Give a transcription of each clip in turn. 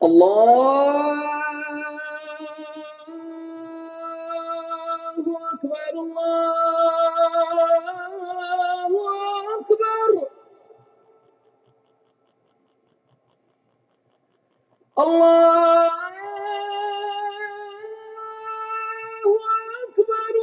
الله أكبر الله أكبر الله أكبر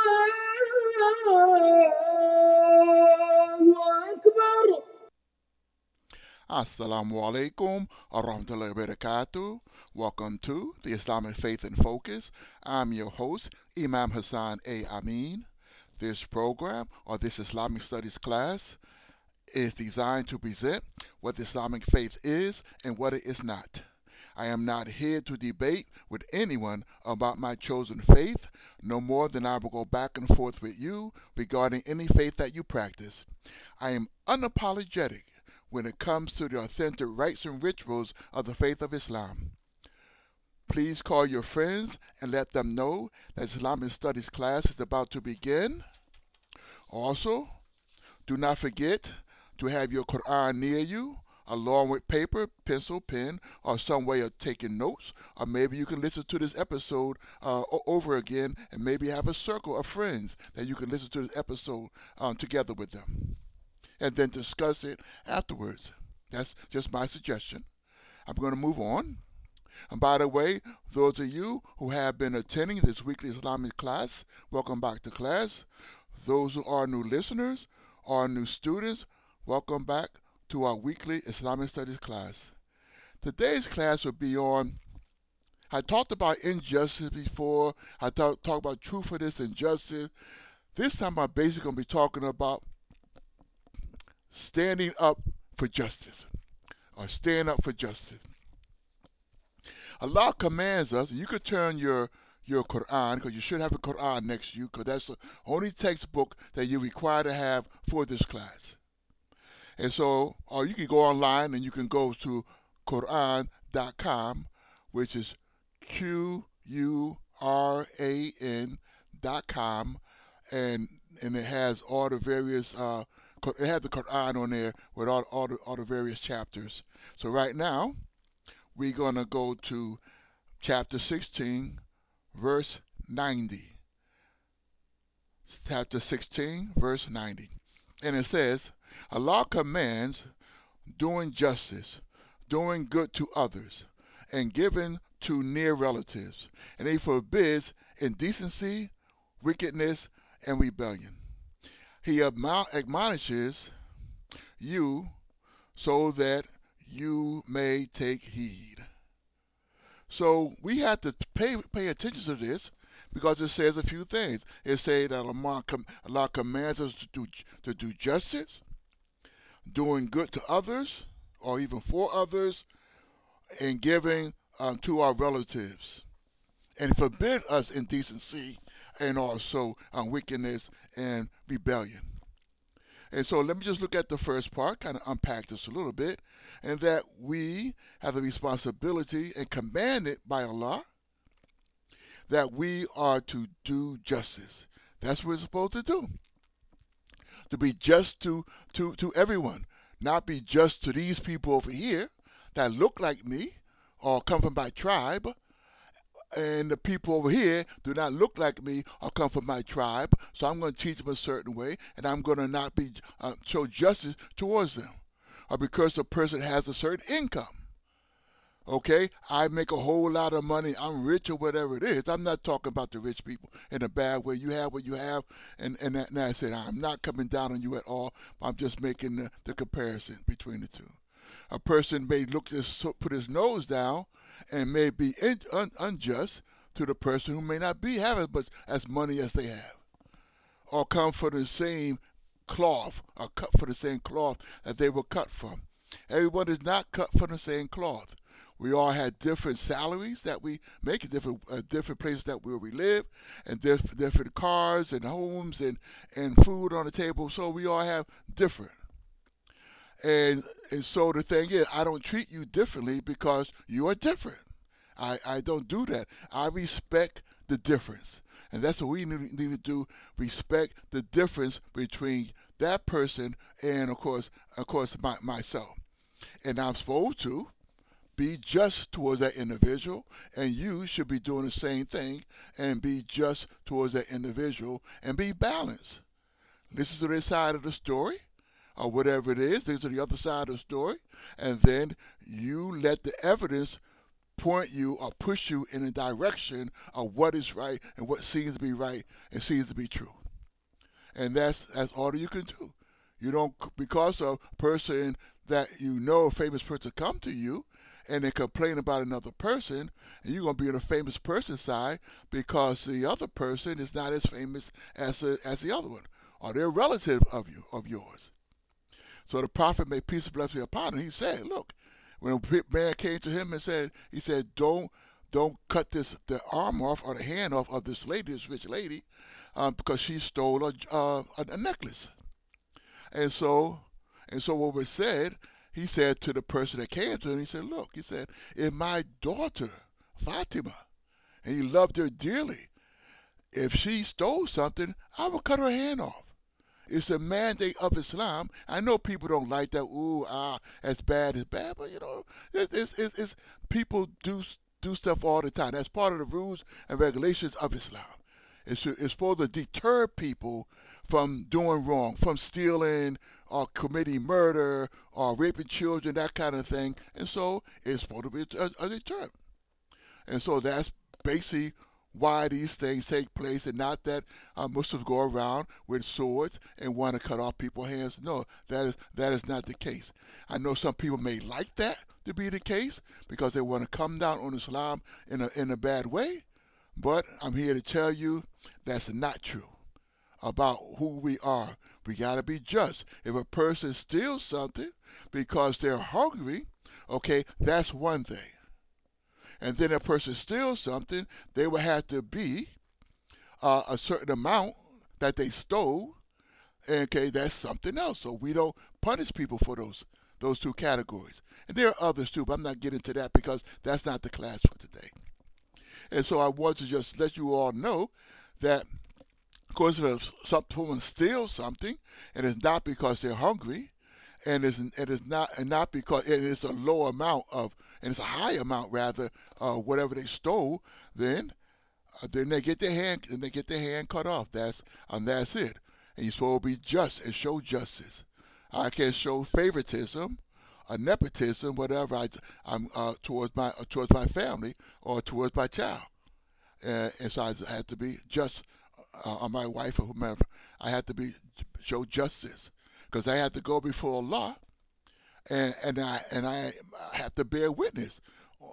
الله أكبر. Assalamu alaikum wa rahmatullahi wa barakatuh. Welcome to the Islamic Faith in Focus. I'm your host, Imam Hassan A. Amin. This program, or this Islamic Studies class, is designed to present what the Islamic faith is and what it is not. I am not here to debate with anyone about my chosen faith, no more than I will go back and forth with you regarding any faith that you practice. I am unapologetic when it comes to the authentic rites and rituals of the faith of Islam. Please call your friends and let them know that Islamic Studies class is about to begin. Also, do not forget to have your Quran near you, along with paper, pencil, pen, or some way of taking notes. Or maybe you can listen to this episode over again and maybe have a circle of friends that you can listen to this episode together with them and then discuss it afterwards. That's just my suggestion. I'm going to move on. And by the way, those of you who have been attending this weekly Islamic class, welcome back to class. Those who are new listeners or new students, welcome back to our weekly Islamic Studies class. Today's class will be on, I talked about injustice before, I talked about truthfulness and justice. This time I'm basically going to be talking about standing up for justice or stand up for justice. Allah commands us, you could turn your Quran, because you should have a Quran next to you, because that's the only textbook that you're required to have for this class. And so, or you can go online and you can go to Quran.com, which is Quran.com, and it has all the various it has the Quran on there with all the various chapters. So right now, we're going to go to chapter 16, verse 90. Chapter 16, verse 90. And it says, Allah commands doing justice, doing good to others, and giving to near relatives. And he forbids indecency, wickedness, and rebellion. He admonishes you so that you may take heed. So we have to pay attention to this because it says a few things. It says that Allah commands us to do justice, doing good to others, or even for others, and giving to our relatives. And forbid us indecency and also wickedness and rebellion. And so let me just look at the first part, kind of unpack this a little bit, and that we have the responsibility and commanded by Allah that we are to do justice. That's what we're supposed to do. To be just to everyone, not be just to these people over here that look like me or come from my tribe, and the people over here do not look like me or come from my tribe, so I'm going to teach them a certain way, and I'm going to not be show justice towards them, or because the person has a certain income. Okay, I make a whole lot of money, I'm rich or whatever it is. I'm not talking about the rich people in a bad way. You have what you have, and that's it. I'm not coming down on you at all. I'm just making the comparison between the two. A person may put his nose down and may be unjust to the person who may not be having as money as they have, or come from the same cloth, or cut from the same cloth that they were cut from. Everyone is not cut from the same cloth. We all had different salaries that we make, different places that where we live, and different cars and homes and food on the table. So we all have different. And so the thing is, I don't treat you differently because you are different. I don't do that. I respect the difference. And that's what we need to do, respect the difference between that person and, of course, myself. And I'm supposed to be just towards that individual, and you should be doing the same thing and be just towards that individual and be balanced. Listen to their side of the story, or whatever it is, listen to the other side of the story, and then you let the evidence point you or push you in a direction of what is right and what seems to be right and seems to be true. And that's all you can do. You don't, because of a person that you know, a famous person, come to you and they complain about another person, and you're going to be on the famous person's side because the other person is not as famous as the other one, or they're a relative of yours. So the prophet, may peace and blessing be upon him, he said, look, when a man came to him and said, he said, don't cut the arm off or the hand off of this lady, this rich lady, because she stole a necklace. And so, what was said, he said to the person that came to him, he said, look, he said, if my daughter, Fatima, and he loved her dearly, if she stole something, I would cut her hand off. It's a mandate of Islam. I know people don't like that. Ooh, as bad as bad, but you know, it's people do stuff all the time. That's part of the rules and regulations of Islam. It's supposed to deter people from doing wrong, from stealing or committing murder or raping children, that kind of thing. And so it's supposed to be a deterrent. And so that's basically why these things take place, and not that Muslims go around with swords and want to cut off people's hands. No, that is not the case. I know some people may like that to be the case because they want to come down on Islam in a bad way, but I'm here to tell you that's not true about who we are. We got to be just. If a person steals something because they're hungry, okay, that's one thing. And then a person steals something, they will have to be a certain amount that they stole. Okay, that's something else. So we don't punish people for those two categories. And there are others too, but I'm not getting to that because that's not the class for today. And so I want to just let you all know that, of course, if someone steals something, and it's not because they're hungry, and it's not because it is a low amount of, and it's a high amount rather, whatever they stole, then they get their hand cut off. That's it. And you're supposed to be just and show justice. I can't show favoritism, or nepotism, whatever I'm towards my family or towards my child. And so I had to be just on my wife or whomever. I had to show justice because I had to go before Allah, and I have to bear witness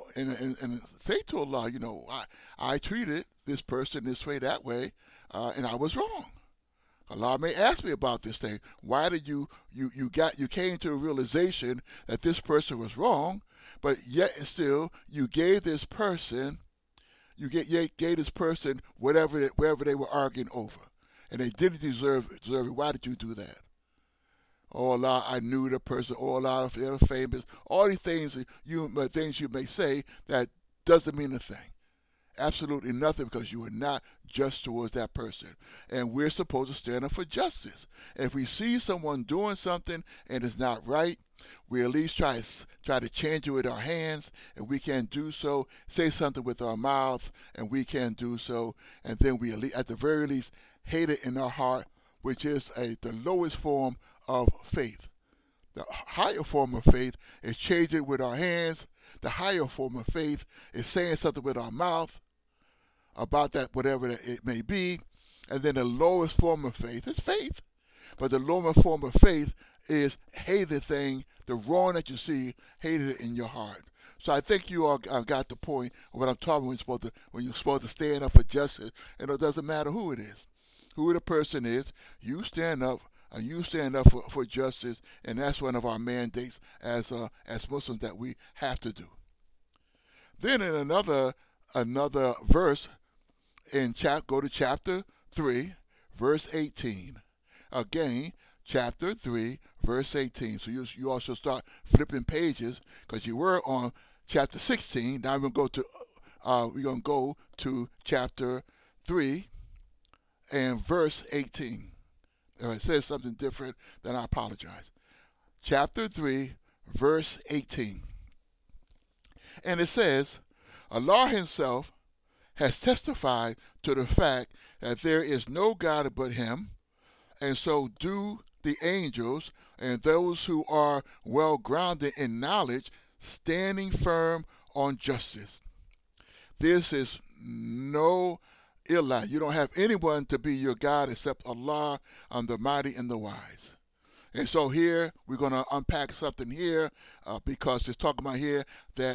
and say to Allah, you know, I treated this person this way, that way, and I was wrong. Allah may ask me about this thing. Why did you came to a realization that this person was wrong, but yet still you gave this person whatever they were arguing over, and they didn't deserve it. Why did you do that? Oh Allah, I knew the person. Oh Allah, they were famous. All these things you may say that doesn't mean a thing. Absolutely nothing, because you are not just towards that person. And we're supposed to stand up for justice. If we see someone doing something and it's not right, we at least try to change it with our hands, and we can do so. Say something with our mouth, and we can do so. And then we at the very least hate it in our heart, which is the lowest form of faith. The higher form of faith is changing it with our hands. The higher form of faith is saying something with our mouth about that, whatever it may be. And then the lowest form of faith is faith. But the lower form of faith is hate the thing, the wrong that you see, hate it in your heart. So I think you all got the point of what I'm talking about when you're supposed to stand up for justice. And it doesn't matter who it is, who the person is, you stand up. And you stand up for justice, and that's one of our mandates as Muslims that we have to do. Then in another verse, go to chapter 3, verse 18. Again, chapter 3, verse 18. So you also start flipping pages, because you were on chapter 16. Now we're going to go to chapter 3 and verse 18. If it says something different, then I apologize. Chapter 3, verse 18. And it says, Allah Himself has testified to the fact that there is no God but Him, and so do the angels and those who are well grounded in knowledge, standing firm on justice. This is no ilah. You don't have anyone to be your God except Allah, the mighty and the wise. And so here we're going to unpack something here because it's talking about here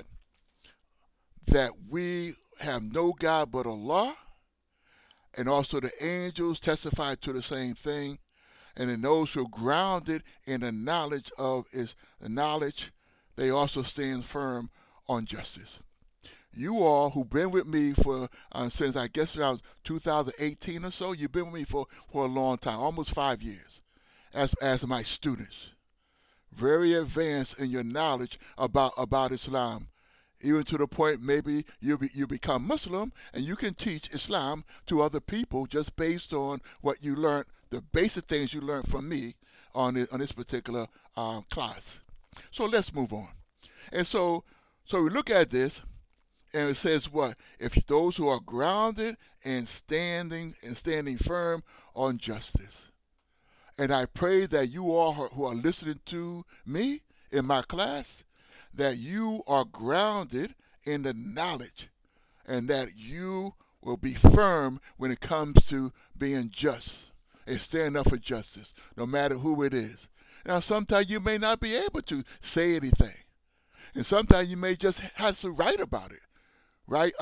that we have no God but Allah, and also the angels testify to the same thing, and then those who are grounded in the knowledge of His knowledge, they also stand firm on justice. You all who've been with me for since I guess around 2018 or so, you've been with me for a long time, almost 5 years, as my students. Very advanced in your knowledge about Islam, even to the point maybe you become Muslim and you can teach Islam to other people just based on what you learned, the basic things you learned from me on this particular class. So let's move on. And so we look at this, and it says what? If those who are grounded and standing firm on justice. And I pray that you all who are listening to me in my class, that you are grounded in the knowledge and that you will be firm when it comes to being just and stand up for justice, no matter who it is. Now, sometimes you may not be able to say anything, and sometimes you may just have to write about it, right?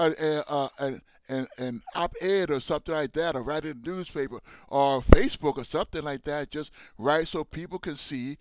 An op-ed or something like that, or write in the newspaper or Facebook or something like that. Just write so people can see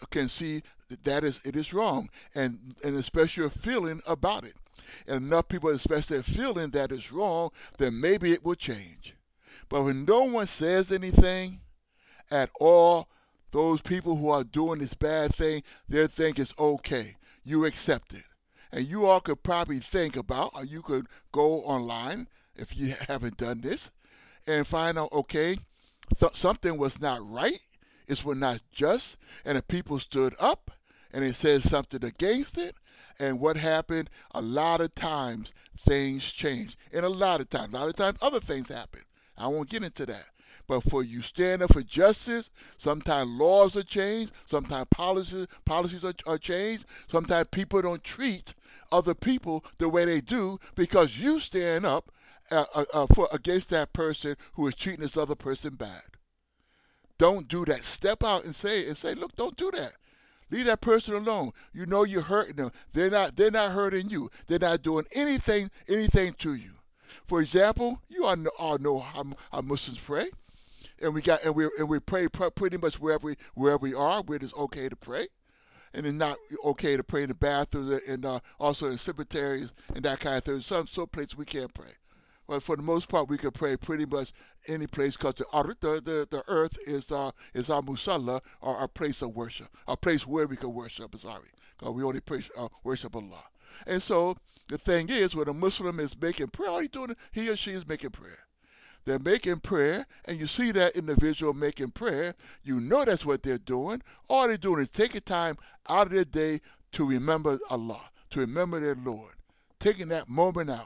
that it is wrong, and especially your feeling about it. And enough people express their feeling that it's wrong, then maybe it will change. But when no one says anything at all, those people who are doing this bad thing, they think it's okay. You accept it. And you all could probably think about, or you could go online if you haven't done this, and find out, okay, something was not right, it was not just, and the people stood up, and it said something against it, and what happened, a lot of times things change, and a lot of times other things happen. I won't get into that. But for you stand up for justice, sometimes laws are changed, sometimes policies are changed, sometimes people don't treat other people the way they do because you stand up against that person who is treating this other person bad. Don't do that. Step out and say, look, don't do that. Leave that person alone. You know you're hurting them. They're not hurting you. They're not doing anything to you. For example, you all know how Muslims pray, and we pray pretty much wherever we are, where it's okay to pray, and it's not okay to pray in the bathroom and also in cemeteries and that kind of thing. Some places we can't pray. But for the most part, we can pray pretty much any place because the earth is our musalla, or our place of worship, our place where we can worship. Sorry, because we only worship Allah. And so the thing is, when a Muslim is making prayer, all he's doing, he or she is making prayer. They're making prayer, and you see that individual making prayer, you know that's what they're doing. All they're doing is taking time out of their day to remember Allah, to remember their Lord, taking that moment out.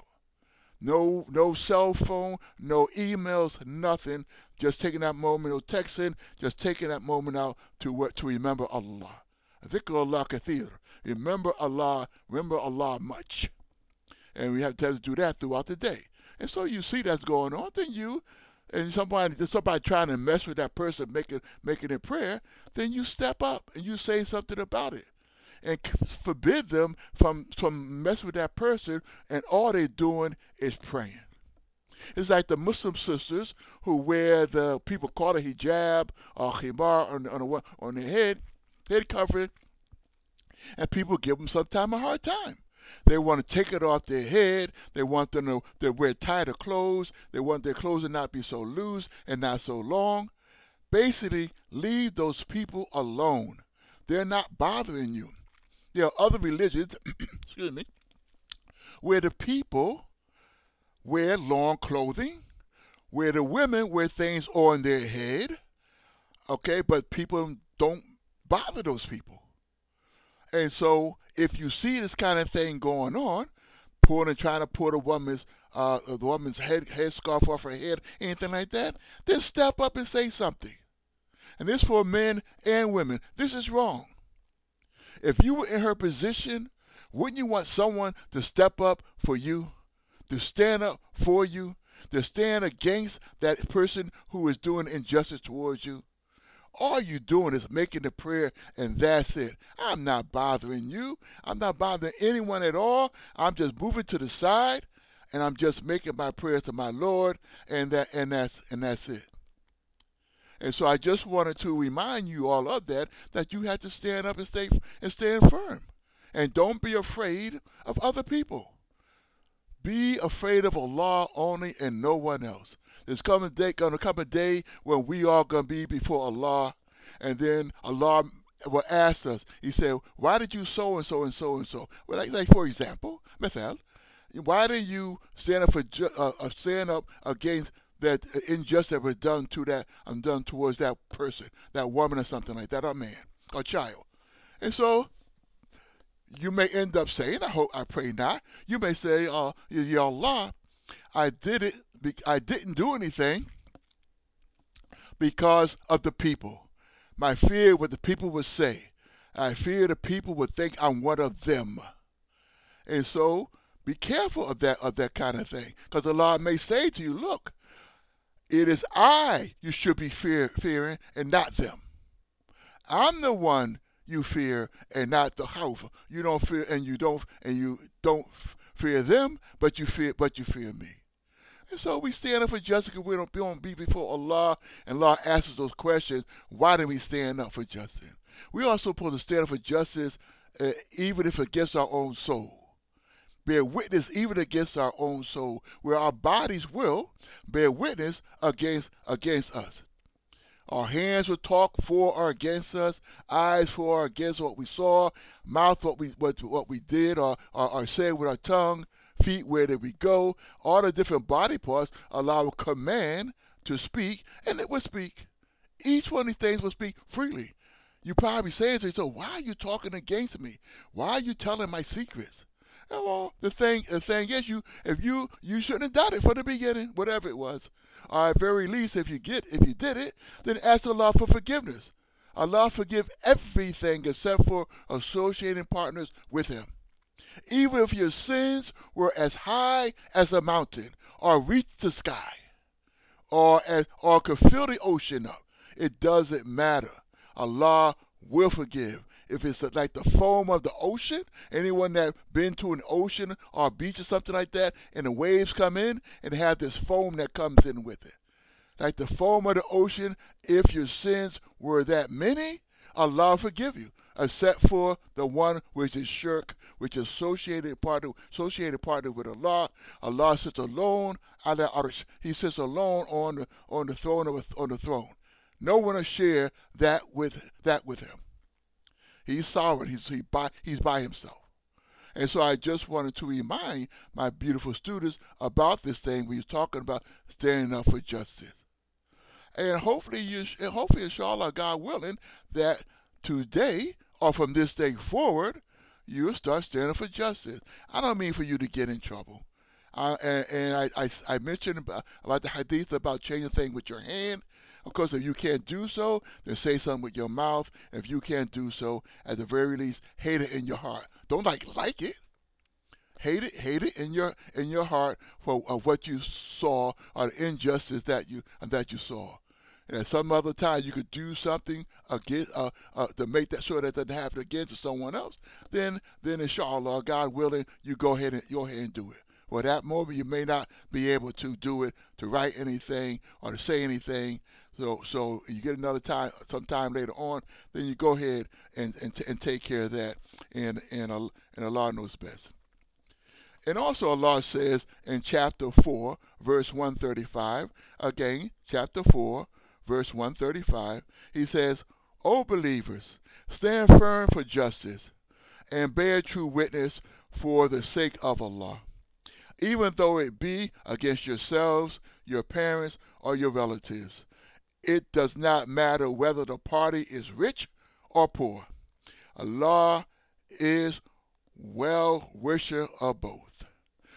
No cell phone, no emails, nothing. Just taking that moment, no texting, just taking that moment out to remember Allah. Dhikr Allah kathir. Remember Allah much. And we have to do that throughout the day. And so you see that's going on, then you and somebody trying to mess with that person making a prayer, then you step up and you say something about it. And forbid them from messing with that person, and all they're doing is praying. It's like the Muslim sisters who wear the, people call it hijab or khimar on their head covering, and people give them sometimes a hard time. They want to take it off their head. They want them to wear tighter clothes. They want their clothes to not be so loose and not so long. Basically, leave those people alone. They're not bothering you. There are other religions, excuse me, where the people wear long clothing, where the women wear things on their head, okay, but people don't bother those people. And so if you see this kind of thing going on, trying to pull the woman's headscarf off her head, anything like that, then step up and say something. And this for men and women. This is wrong. If you were in her position, wouldn't you want someone to step up for you, to stand up for you, to stand against that person who is doing injustice towards you? All you doing is making the prayer, and that's it. I'm not bothering you. I'm not bothering anyone at all. I'm just moving to the side, and I'm just making my prayer to my Lord, and that's it. And so I just wanted to remind you all of that you have to stand up and stand firm, and don't be afraid of other people. Be afraid of Allah only and no one else. There's gonna come a day when we are gonna be before Allah, and then Allah will ask us. He said, "Why did you so and so and so and so?" Well, like for example, Methal, why did you stand up against that injustice that was done done towards that person, that woman or something like that, or man, or child? And so you may end up saying, I pray not. You may say, Ya Allah, I didn't do anything because of the people. My fear what the people would say. I fear the people would think I'm one of them. And so be careful of that kind of thing. Because Allah may say to you, look, it is I you should be fearing and not them. I'm the one you fear and not the khawf. You don't fear and you don't fear them, but you fear me. And so we stand up for justice because we don't be before Allah, and Allah asks us those questions. Why do we stand up for justice? We also supposed to stand up for justice even if against our own soul. Bear witness even against our own soul, where our bodies will bear witness against us. Our hands will talk for or against us, eyes for or against what we saw, mouth what we did or said with our tongue, feet where did we go. All the different body parts allow a command to speak, and it will speak. Each one of these things will speak freely. You probably saying to yourself, why are you talking against me? Why are you telling my secrets? And well, the thing is, you shouldn't have done it from the beginning, whatever it was. Or at very least, if you did it, then ask Allah for forgiveness. Allah forgive everything except for associating partners with Him. Even if your sins were as high as a mountain, or reached the sky, or could fill the ocean up, it doesn't matter. Allah will forgive. If it's like the foam of the ocean, anyone that been to an ocean or a beach or something like that, and the waves come in and have this foam that comes in with it. Like the foam of the ocean, if your sins were that many, Allah will forgive you, except for the one which is shirk, which is associated partner with Allah. Allah sits alone ala arsh. He sits alone on the throne. No one will share that with him. He's sovereign. He's by himself. And so I just wanted to remind my beautiful students about this thing we were talking about standing up for justice. And hopefully, inshallah, God willing, that today or from this day forward, you'll start standing up for justice. I don't mean for you to get in trouble. I mentioned about the hadith about changing things with your hand. Of course, if you can't do so, then say something with your mouth. If you can't do so, at the very least, hate it in your heart. Don't like it. Hate it in your heart for what you saw or the injustice that you saw. And at some other time you could do something against to make that sure that doesn't happen again to someone else. Then inshallah, God willing, you go ahead and do it. Well, that moment you may not be able to do it, to write anything or to say anything. So you get another time, sometime later on, then you go ahead and take care of that, and Allah knows best. And also Allah says in chapter 4, verse 135, again, chapter 4, verse 135, He says, O believers, stand firm for justice and bear true witness for the sake of Allah, even though it be against yourselves, your parents, or your relatives. It does not matter whether the party is rich or poor. Allah is well wisher of both.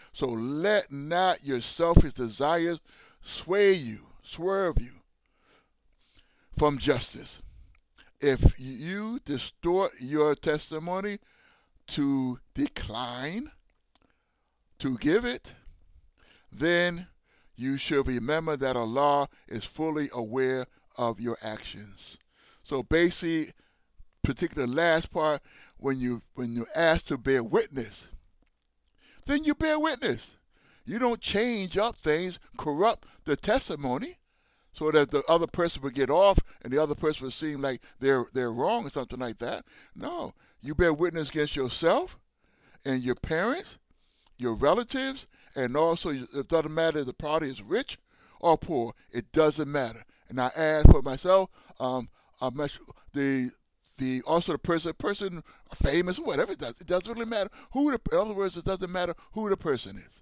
So let not your selfish desires swerve you from justice. If you distort your testimony to decline to give it, then you should remember that Allah is fully aware of your actions. So basically, particularly the last part, when you ask to bear witness, then you bear witness. You don't change up things, corrupt the testimony, so that the other person would get off and the other person would seem like they're wrong or something like that. No, you bear witness against yourself and your parents, your relatives, and also it doesn't matter if the party is rich or poor. It doesn't matter. And I add for myself, the also the person famous, whatever it doesn't really matter who in other words, it doesn't matter who the person is.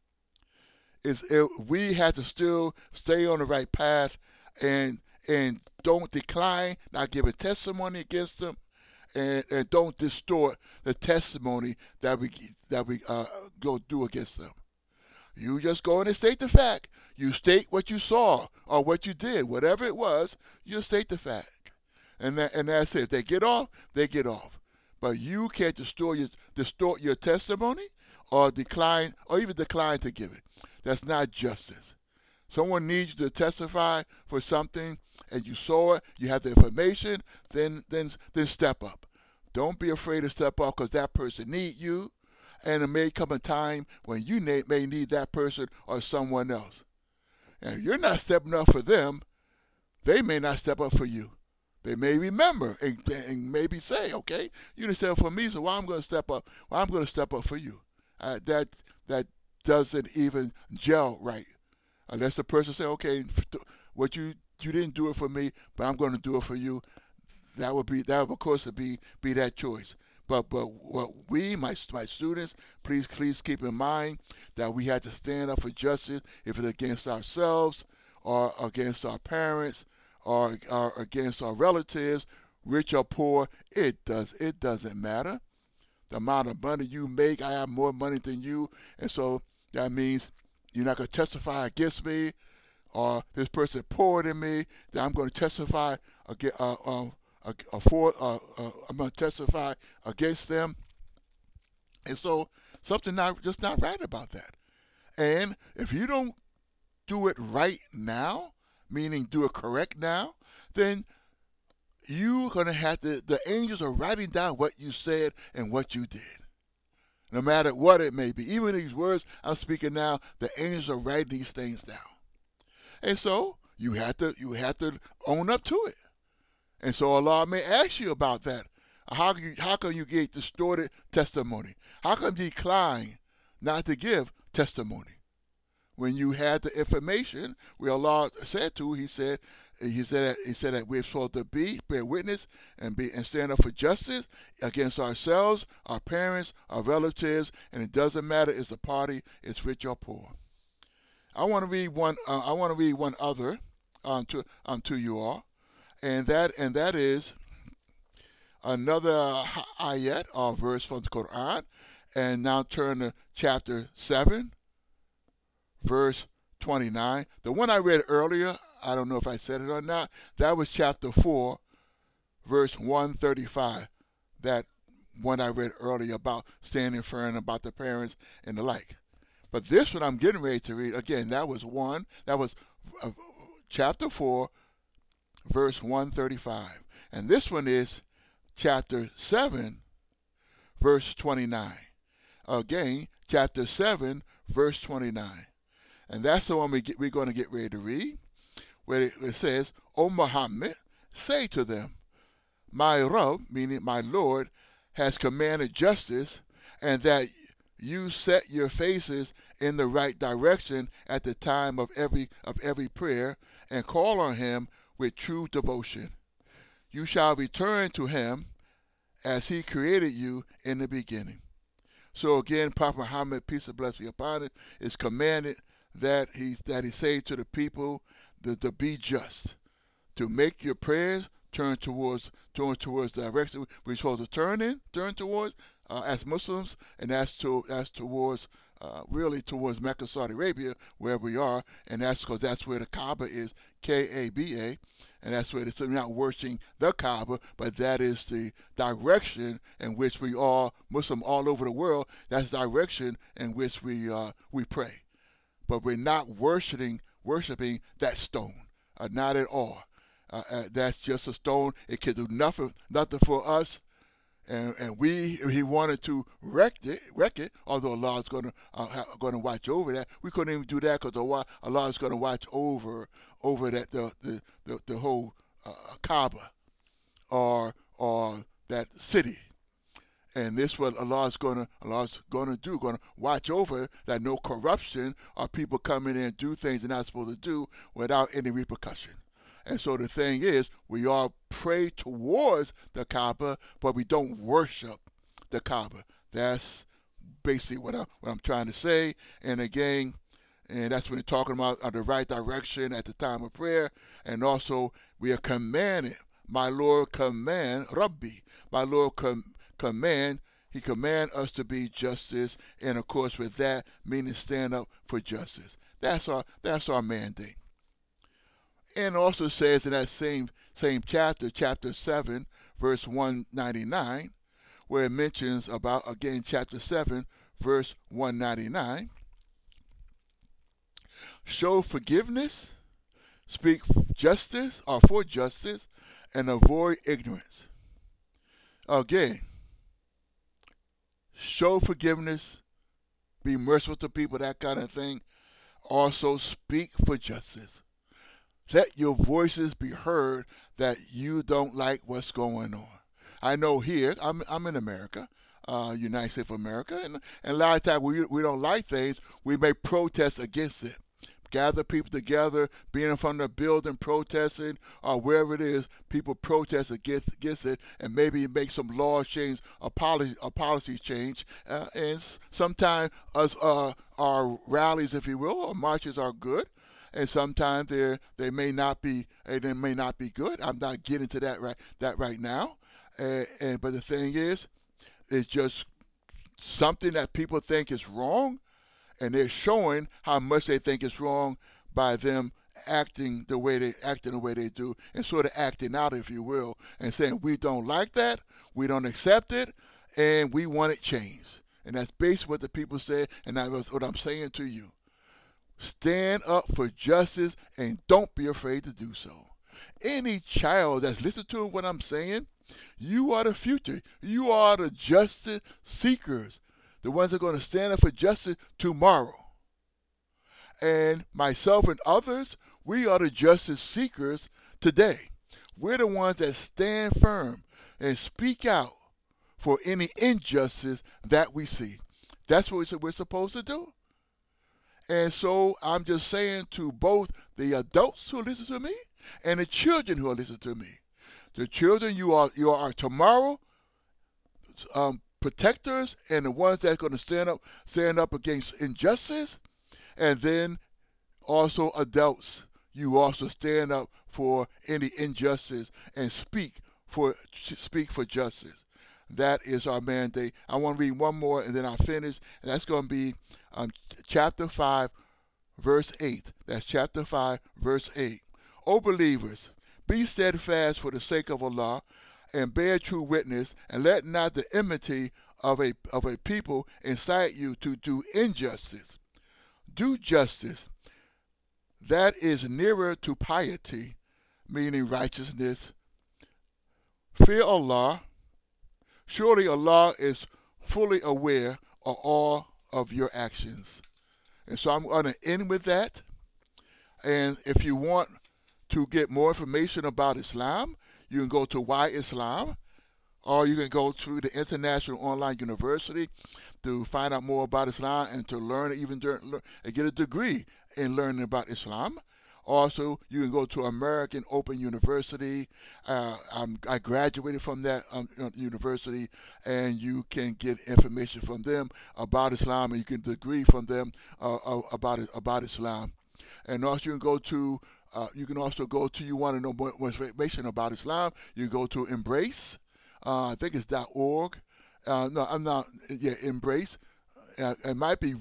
We have to still stay on the right path and don't decline, not give a testimony against them, and don't distort the testimony that we go do against them. You just go in and state the fact. You state what you saw or what you did, whatever it was. You state the fact, and that's it. If they get off, they get off. But you can't distort your testimony or decline or even decline to give it. That's not justice. Someone needs you to testify for something, and you saw it, you have the information, then step up. Don't be afraid to step up because that person needs you, and it may come a time when you may need that person or someone else. And if you're not stepping up for them, they may not step up for you. They may remember and maybe say, okay, you didn't step up for me, so why I'm going to step up? Well, I'm going to step up for you. That doesn't even gel right. Unless the person say, okay, what you didn't do it for me, but I'm going to do it for you. That would of course be that choice. But what my students, please keep in mind that we have to stand up for justice if it's against ourselves or against our parents or against our relatives, rich or poor. It doesn't matter. The amount of money you make, I have more money than you, and so that means you're not going to testify against me, or this person poorer than me, that I'm going to testify against. I'm going to testify against them, and so something not right about that. And if you don't do it right now, meaning do it correct now, then you're going to have to. The angels are writing down what you said and what you did. No matter what it may be. Even these words I'm speaking now, the angels are writing these things down. And so you have to own up to it. And so Allah may ask you about that. How can you get distorted testimony? How come you decline not to give testimony? When you had the information, where Allah said to, He said that we're supposed to bear witness and stand up for justice against ourselves, our parents, our relatives, and it doesn't matter if the party is rich or poor. I want to read one. I want to read one other to you all, and that is another ayat or verse from the Quran, and now turn to chapter 7, verse 29. The one I read earlier, I don't know if I said it or not, that was chapter 4, verse 135. That one I read earlier about standing firm, about the parents and the like. But this one I'm getting ready to read, again, that was chapter 4, verse 135. And this one is chapter 7, verse 29. Again, chapter 7, verse 29. And that's the one we're going to get ready to read, where it says, O Muhammad, say to them, my Rabb, meaning my Lord, has commanded justice, and that you set your faces in the right direction at the time of every prayer, and call on Him with true devotion. You shall return to Him as He created you in the beginning. So again, Prophet Muhammad, peace and blessing upon him, is commanded that he say to the people to be just, to make your prayers turn towards the direction we're supposed to turn towards, as Muslims, and that's towards really towards Mecca, Saudi Arabia, where we are, and that's because that's where the Kaaba is, Kaba, and that's where they're not worshiping the Kaaba, but that is the direction in which we are Muslim all over the world. That's the direction in which we pray, but we're not worshiping that stone, not at all. That's just a stone. It can do nothing for us. And he wanted to wreck it. Although Allah is going to watch over that, we couldn't even do that because Allah is going to watch over that the whole Kaaba or that city. And this what Allah's gonna do, gonna watch over that no corruption or people coming in and do things they're not supposed to do without any repercussion. And so the thing is, we all pray towards the Kaaba, but we don't worship the Kaaba. That's basically what I'm trying to say. And again, and that's when we're talking about the right direction at the time of prayer. And also, we are commanded. My Lord command, Rabbi. My Lord command. He command us to be justice, and of course, with that meaning stand up for justice. That's our mandate. And also says in that same chapter 7, verse 199, where it mentions about, again, chapter 7, verse 199, show forgiveness, speak justice or for justice, and avoid ignorance. Again, show forgiveness, be merciful to people, that kind of thing. Also speak for justice. Let your voices be heard that you don't like what's going on. I know here, I'm in America, United States of America, and a lot of times we don't like things, we may protest against it. Gather people together, being in front of the building, protesting, or wherever it is, people protest against it, and maybe make some law change, a policy change. And sometimes our rallies, if you will, or marches are good, and sometimes they may not be good. I'm not getting to that right now. But the thing is, it's just something that people think is wrong, and they're showing how much they think is wrong by them acting the way they do, and sort of acting out, if you will, and saying we don't like that, we don't accept it, and we want it changed. And that's basically what the people said, and that's what I'm saying to you. Stand up for justice and don't be afraid to do so. Any child that's listening to what I'm saying, you are the future. You are the justice seekers, the ones that are going to stand up for justice tomorrow. And myself and others, we are the justice seekers today. We're the ones that stand firm and speak out for any injustice that we see. That's what we're supposed to do. And so I'm just saying to both the adults who listen to me and the children who listen to me. The children, you are tomorrow protectors, and the ones that are going to stand up against injustice. And then also adults, you also stand up for any injustice and speak for justice. That is our mandate. I want to read one more and then I'll finish. And that's going to be chapter 5, verse 8. That's chapter 5, verse 8. O believers, be steadfast for the sake of Allah, and bear true witness, and let not the enmity of a people incite you to do injustice. Do justice. That is nearer to piety, meaning righteousness. Fear Allah. Surely Allah is fully aware of all of your actions. And so I'm going to end with that. And if you want to get more information about Islam, you can go to Why Islam, or you can go to the International Online University to find out more about Islam and to learn, and get a degree in learning about Islam. Also, you can go to American Open University. I graduated from that university, and you can get information from them about Islam, and you can degree from them about Islam. And also, you can also go to, you want to know more information about Islam, you go to Embrace. I think it's .org, No, I'm not. Yeah, Embrace. It might be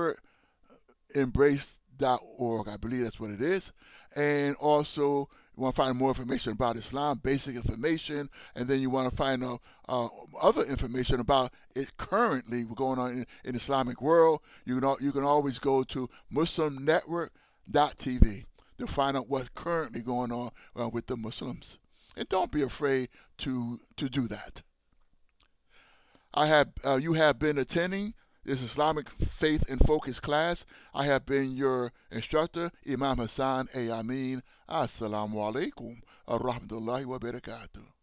revertembrace.org. I believe that's what it is. And also, you want to find more information about Islam, basic information, and then you want to find out other information about it currently going on in Islamic world. You can always go to MuslimNetwork.tv to find out what's currently going on with the Muslims. And don't be afraid to do that. You have been attending this Islamic Faith and Focus class. I have been your instructor, Imam Hassan A. Amin. Assalamu alaikum wa rahmatullahi wa barakatuh.